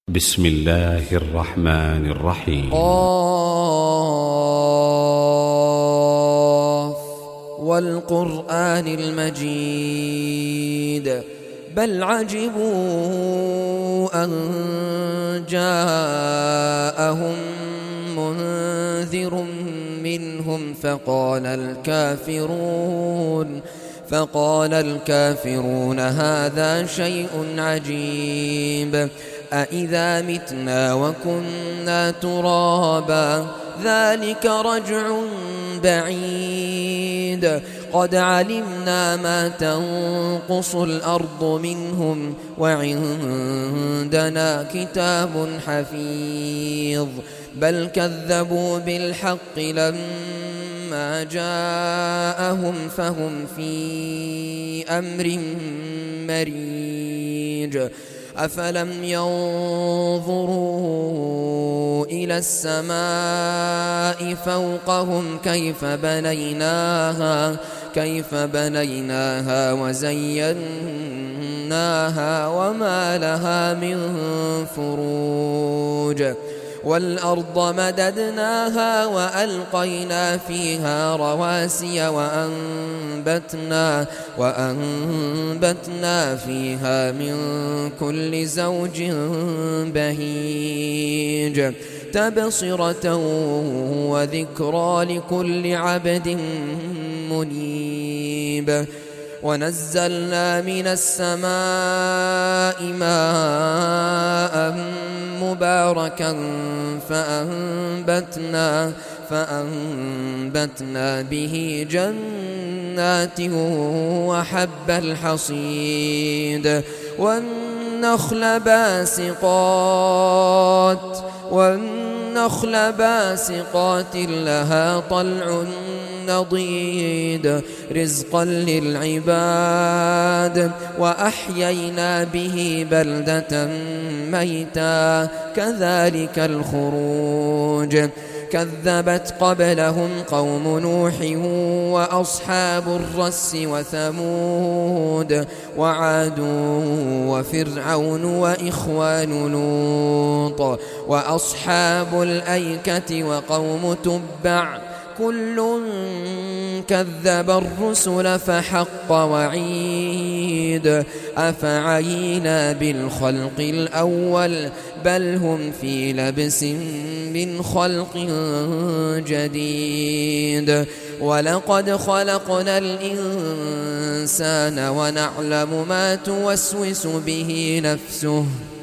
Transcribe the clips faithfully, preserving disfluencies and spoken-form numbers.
بسم الله الرحمن الرحيم. قاف والقرآن المجيد بل عجبوا أن جاءهم منذر منهم فقال الكافرون فقال الكافرون هذا شيء عجيب أإذا متنا وكنا ترابا ذلك رجع بعيد قد علمنا ما تنقص الأرض منهم وعندنا كتاب حفيظ بل كذبوا بالحق لما جاءهم فهم في أمر مريج أفلم ينظروا إلى السماء فوقهم كيف بنيناها كيف بنيناها وزيناها وما لها من فروج والأرض مددناها وألقينا فيها رواسي وأنبتنا, وأنبتنا فيها من كل زوج بهيج تبصرة وذكرى لكل عبد منيب ونزلنا من السماء ماء مباركا فأنبتنا, فأنبتنا به جنات وحب الحصيد والنخل باسقات والنخل باسقات لها طلع نضيد رزقا للعباد وأحيينا به بلدة ميتا كذلك الخروج كذبت قبلهم قوم نوح وأصحاب الرس وثمود وعاد وفرعون وإخوان لوط وأصحاب الأيكة وقوم تبع كل كذب الرسل فحق وعيد أفعينا بالخلق الأول بل هم في لبس من خلق جديد ولقد خلقنا الإنسان ونعلم ما توسوس به نفسه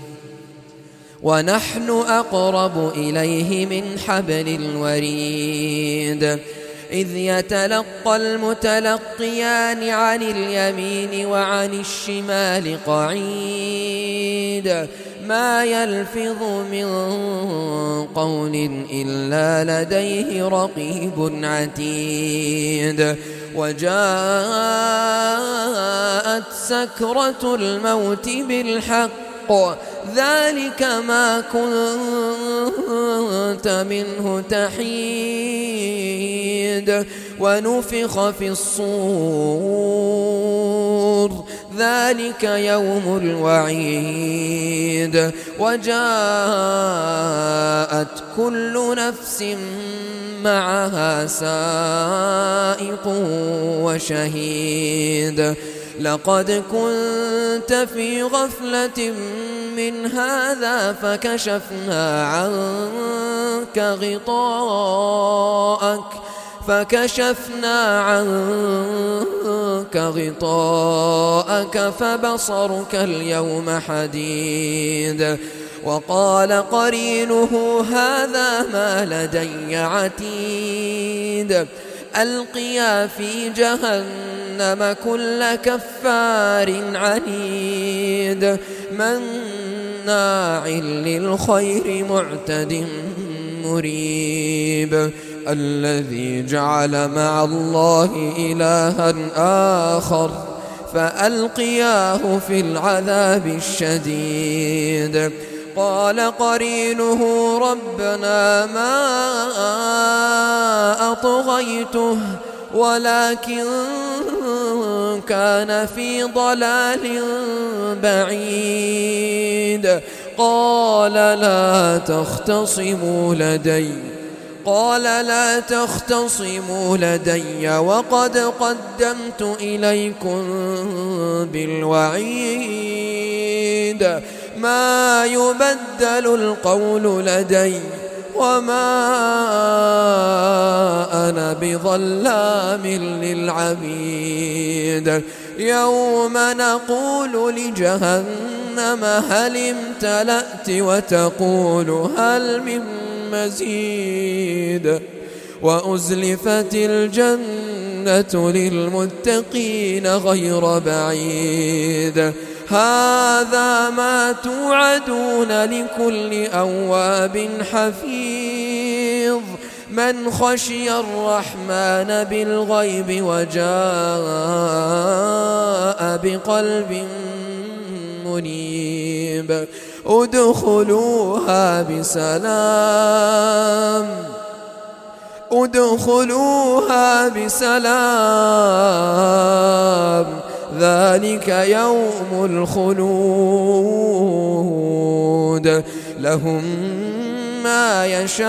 ونحن أقرب إليه من حبل الوريد إذ يتلقى المتلقيان عن اليمين وعن الشمال قعيد ما يلفظ من قول إلا لديه رقيب عتيد وجاءت سكرة الموت بالحق ذلك ما كنت منه تحيد ونفخ في الصور ذلك يوم الوعيد وجاءت كل نفس معها سائق وشهيد لقد كنت في غفلة من هذا فكشفنا عنك غطاءك فكشفنا عنك غطاءك فبصرك اليوم حديد وقال قرينه هذا ما لدي عتيد ألقيا في جهنم كل كفار عنيد مناع للخير معتد مريب الذي جعل مع الله إلها آخر فألقياه في العذاب الشديد قال قرينه ربنا ما أطغيته ولكن كان في ضلال بعيد قال لا تختصموا لدي قال لا تختصموا لدي وقد قدمت إليكم بالوعيد ما يبدل القول لدي وما أنا بظلام للعبيد يوم نقول لجهنم هل امتلأت وتقول هل من مزيد وأزلفت الجنة للمتقين غير بعيد هذا ما توعدون لكل أواب حفيظ من خشي الرحمن بالغيب وجاء بقلب منيب ادخلوها بسلام ادخلوها بسلام ذلك يوم الخلود لهم ما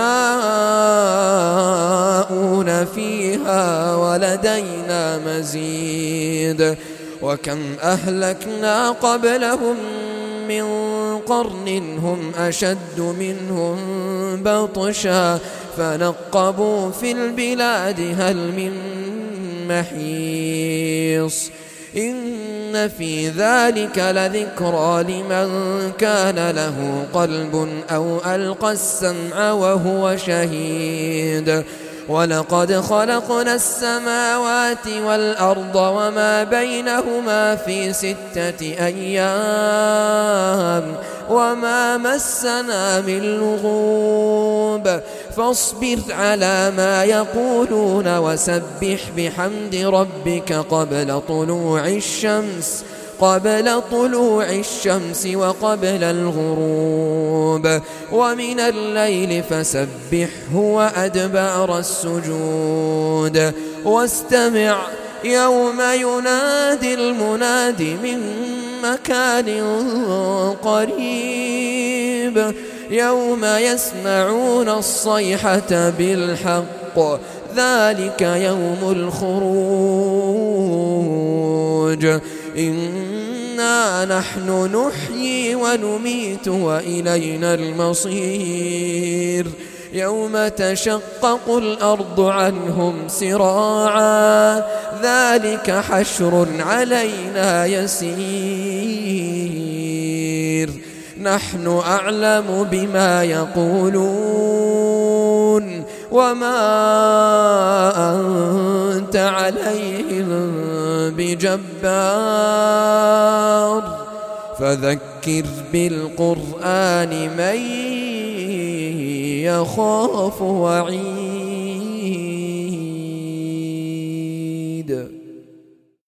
يشاءون فيها ولدينا مزيد وكم أهلكنا قبلهم من قرن هم أشد منهم بطشا فنقبوا في البلاد هل من محيص إن في ذلك لذكرى لمن كان له قلب أو ألقى السمع وهو شهيد ولقد خلقنا السماوات والأرض وما بينهما في ستة أيام وما مسنا من لغوب فاصبر على ما يقولون وسبح بحمد ربك قبل طلوع الشمس قبل طلوع الشمس وقبل الغروب ومن الليل فسبحه وأدبار السجود واستمع يوم ينادي المناد من مكان قريب يوم يسمعون الصيحة بالحق ذلك يوم الخروج إنا نحن نحيي ونميت وإلينا المصير يوم تشقق الأرض عنهم سراعا ذلك حشر علينا يسير نحن أعلم بما يقولون وما أنت عليهم بجبار فذكر بالقرآن من يخاف وعيد